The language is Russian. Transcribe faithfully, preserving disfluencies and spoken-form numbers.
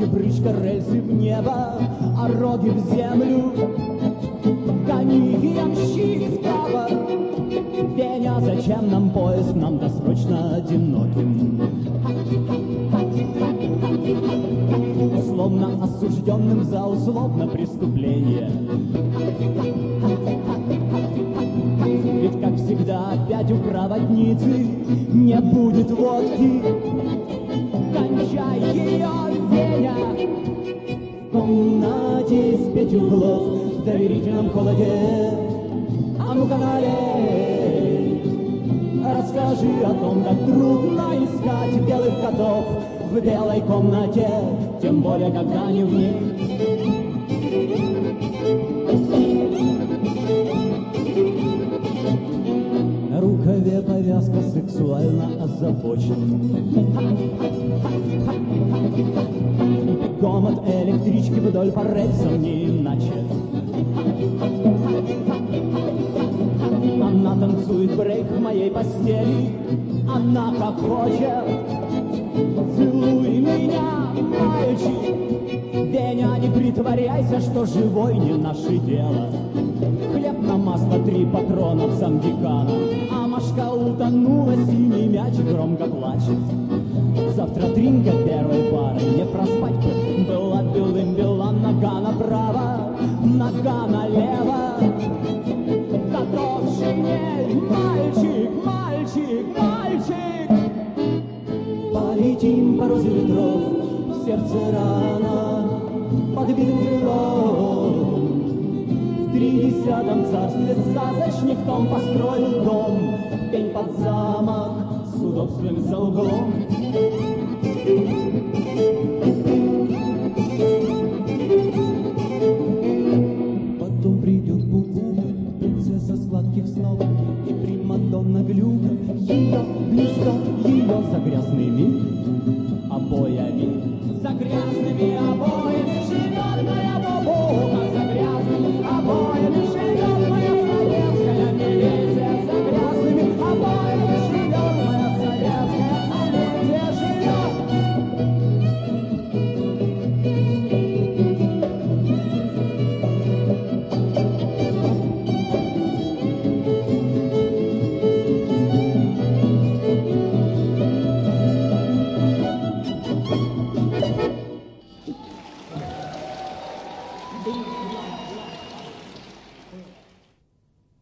бричка, рельсы в небо, а роги в землю. Гони, ямщик, табор. Веня, зачем нам поезд, нам досрочно одиноким. Условно осужденным за условно преступление. Ведь, как всегда, опять у проводницы не будет водки. Кончай ее, Веня, в комнате из пяти углов, в доверительном холоде. А ну-ка налей, расскажи о том, как трудно искать белых котов в белой комнате, тем более, когда они в ней. На рукаве повязка сексуально озабочен. Бегом от электрички вдоль по рельсам, не иначе. Она танцует брейк в моей постели, она хохочет. Целуй меня, мальчик. Веня, не притворяйся, что живой не наше дело. Хлеб на масло, три патрона в замдекана, а Машка утонула, синий мяч громко плачет. Завтра тринка первой пары, не проспать бы. Была белым-бела, нога направо, нога налево. Готов шинель, мальчик, мальчик, мальчик. Полетим по розе ветров, в сердце рана, подбитым крылом. В тридесятом царстве сказочник Том построил дом, пень под замок с удобством за углом. Потом придет Бубу, принцесса сладких снов, и примадонна Глюка, ее гнездо, ее за грязный мир.